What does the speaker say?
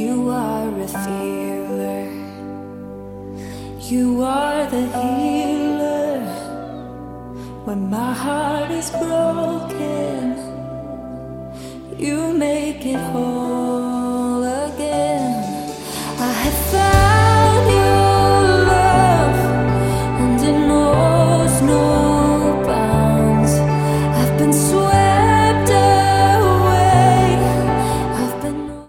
You are a healer. You are the healer. When my heart is broken, you make it whole.